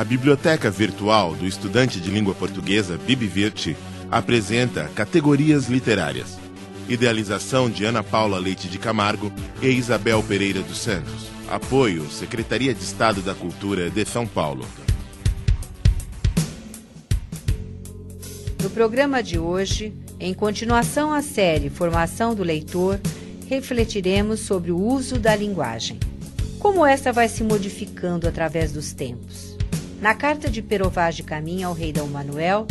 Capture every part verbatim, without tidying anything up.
A Biblioteca Virtual do Estudante de Língua Portuguesa, BibVirt, apresenta Categorias Literárias. Idealização de Ana Paula Leite de Camargo e Isabel Pereira dos Santos. Apoio, Secretaria de Estado da Cultura de São Paulo. No programa de hoje, em continuação à série Formação do Leitor, refletiremos sobre o uso da linguagem. Como esta vai se modificando através dos tempos. Na carta de Pero Vaz de Caminha ao rei Dom Manuel,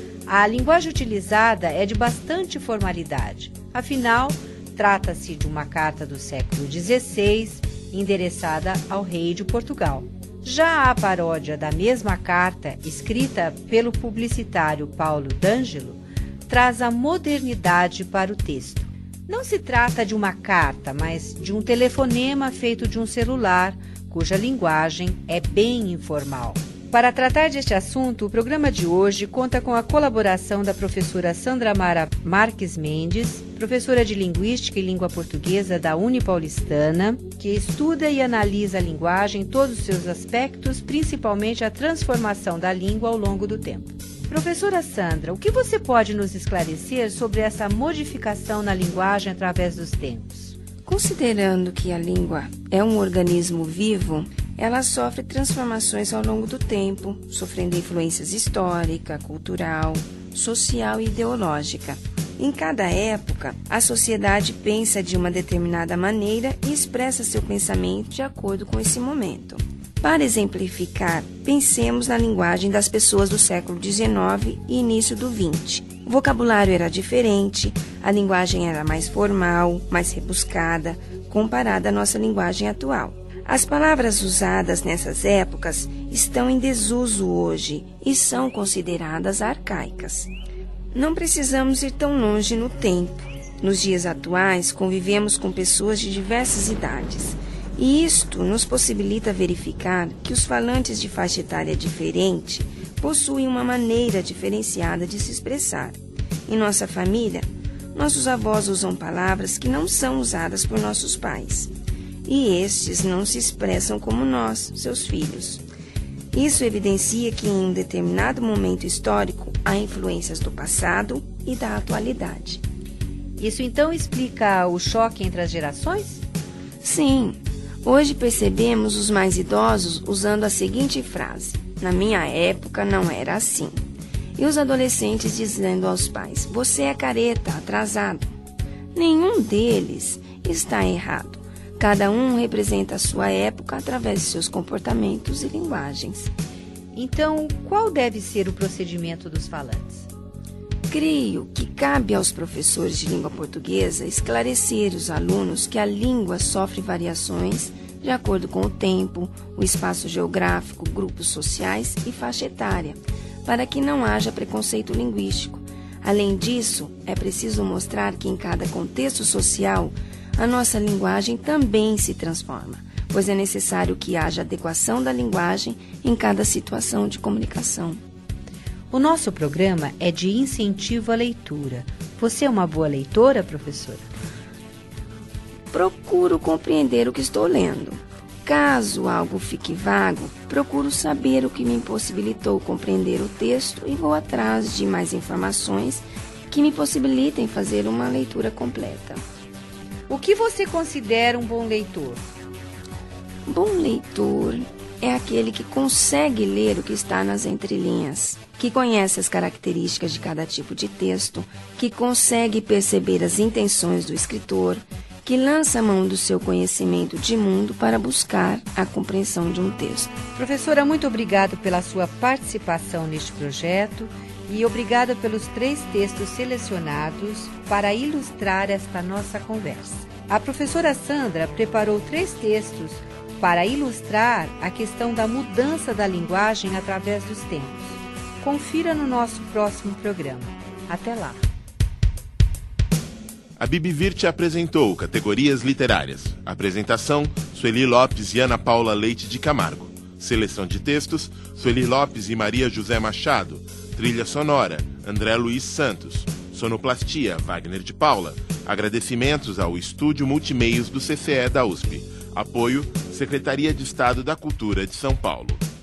a linguagem utilizada é de bastante formalidade. Afinal, trata-se de uma carta do século dezesseis, endereçada ao rei de Portugal. Já a paródia da mesma carta, escrita pelo publicitário Paulo D'Angelo, traz a modernidade para o texto. Não se trata de uma carta, mas de um telefonema feito de um celular, cuja linguagem é bem informal. Para tratar deste assunto, o programa de hoje conta com a colaboração da professora Sandra Mara Marques Mendes, professora de Linguística e Língua Portuguesa da Unipaulistana, que estuda e analisa a linguagem em todos os seus aspectos, principalmente a transformação da língua ao longo do tempo. Professora Sandra, o que você pode nos esclarecer sobre essa modificação na linguagem através dos tempos? Considerando que a língua é um organismo vivo, ela sofre transformações ao longo do tempo, sofrendo influências histórica, cultural, social e ideológica. Em cada época, a sociedade pensa de uma determinada maneira e expressa seu pensamento de acordo com esse momento. Para exemplificar, pensemos na linguagem das pessoas do século dezenove e início do vinte. O vocabulário era diferente, a linguagem era mais formal, mais rebuscada, comparada à nossa linguagem atual. As palavras usadas nessas épocas estão em desuso hoje e são consideradas arcaicas. Não precisamos ir tão longe no tempo. Nos dias atuais, convivemos com pessoas de diversas idades. E isto nos possibilita verificar que os falantes de faixa etária diferente possuem uma maneira diferenciada de se expressar. Em nossa família, nossos avós usam palavras que não são usadas por nossos pais. E estes não se expressam como nós, seus filhos. Isso evidencia que em um determinado momento histórico há influências do passado e da atualidade. Isso então explica o choque entre as gerações? Sim. Hoje percebemos os mais idosos usando a seguinte frase: na minha época não era assim. E os adolescentes dizendo aos pais: você é careta, atrasado. Nenhum deles está errado. Cada um representa a sua época através de seus comportamentos e linguagens. Então, qual deve ser o procedimento dos falantes? Creio que cabe aos professores de língua portuguesa esclarecer os alunos que a língua sofre variações de acordo com o tempo, o espaço geográfico, grupos sociais e faixa etária, para que não haja preconceito linguístico. Além disso, é preciso mostrar que em cada contexto social, a nossa linguagem também se transforma, pois é necessário que haja adequação da linguagem em cada situação de comunicação. O nosso programa é de incentivo à leitura. Você é uma boa leitora, professora? Procuro compreender o que estou lendo. Caso algo fique vago, procuro saber o que me impossibilitou compreender o texto e vou atrás de mais informações que me possibilitem fazer uma leitura completa. O que você considera um bom leitor? Bom leitor é aquele que consegue ler o que está nas entrelinhas, que conhece as características de cada tipo de texto, que consegue perceber as intenções do escritor, que lança a mão do seu conhecimento de mundo para buscar a compreensão de um texto. Professora, muito obrigada pela sua participação neste projeto e obrigada pelos três textos selecionados para ilustrar esta nossa conversa. A professora Sandra preparou três textos para ilustrar a questão da mudança da linguagem através dos tempos. Confira no nosso próximo programa. Até lá! A BibVirt apresentou Categorias Literárias. Apresentação, Sueli Lopes e Ana Paula Leite de Camargo. Seleção de textos, Sueli Lopes e Maria José Machado. Trilha sonora, André Luiz Santos. Sonoplastia, Wagner de Paula. Agradecimentos ao Estúdio Multimeios do C C E da U S P. Apoio, Secretaria de Estado da Cultura de São Paulo.